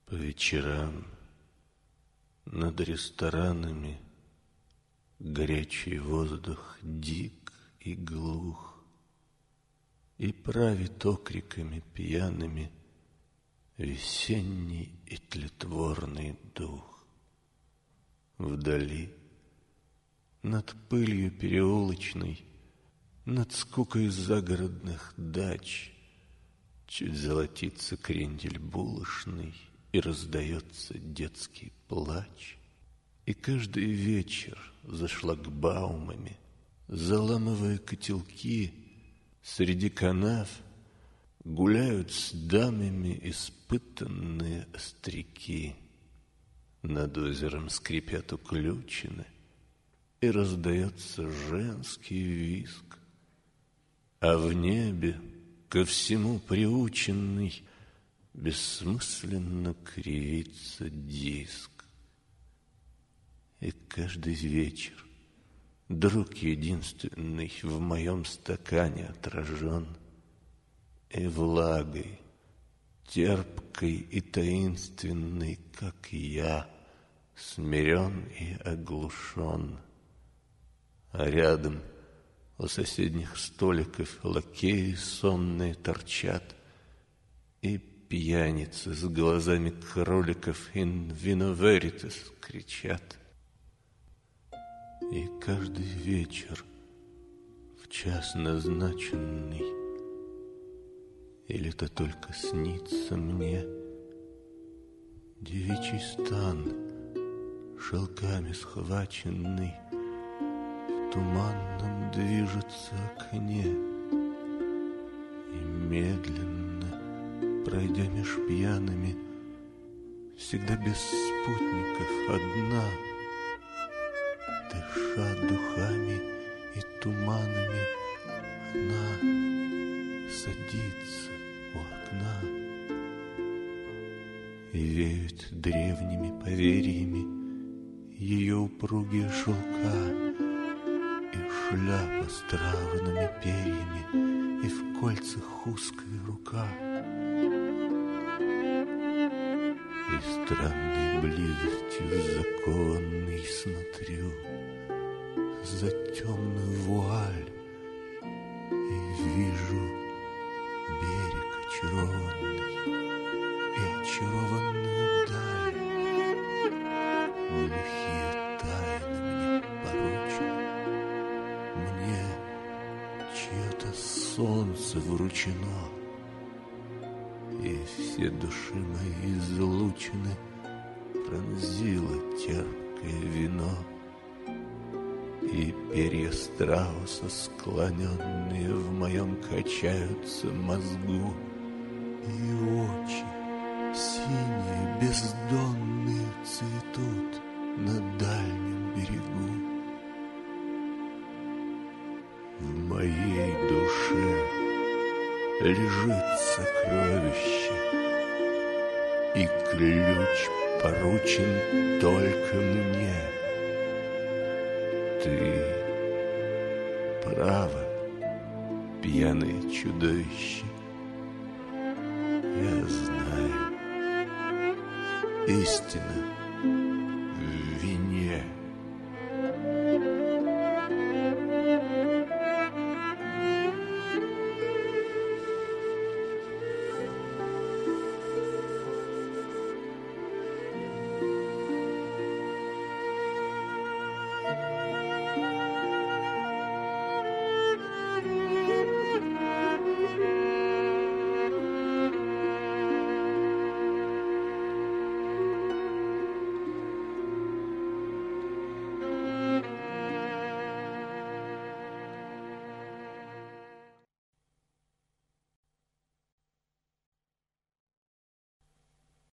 По вечерам над ресторанами горячий воздух дик и глух, и правит окриками пьяными весенний и тлетворный дух. Вдали, над пылью переулочной, над скукой загородных дач, чуть золотится крендель булочный, и раздается детский плач. И каждый вечер за шлагбаумами, заламывая котелки, среди канав гуляют с дамами испытанные остряки. Над озером скрипят уключины, и раздается женский визг. А в небе, ко всему приученный, бессмысленно кривится диск. И каждый вечер друг единственный в моем стакане отражен, и влагой, терпкой и таинственной, как я, смирен и оглушен. А рядом у соседних столиков лакеи сонные торчат, и пьяницы с глазами кроликов «in vino veritas» кричат. И каждый вечер в час назначенный, или-то только снится мне, девичий стан, шелками схваченный, в туманном движется окне, и медленно, пройдя меж пьяными, всегда без спутников одна, дыша духами и туманами, она садится у окна. И веют древними поверьями ее упругие шелка, и шляпа с травными перьями, и в кольцах узкая рука. И странной близостью закованный смотрю за темную вуаль, и вижу берег очарованный и очарованную даль. Глухие тайны мне поручены, мне чье-то солнце вручено, и все души мои излучены пронзило терпкое вино. И перья страуса, склоненные в моем, качаются мозгу, и очи синие, бездонные цветут на дальнем берегу. В моей душе лежит сокровище, и ключ поручен только мне. Ты право, пьяное чудовище, я знаю, истина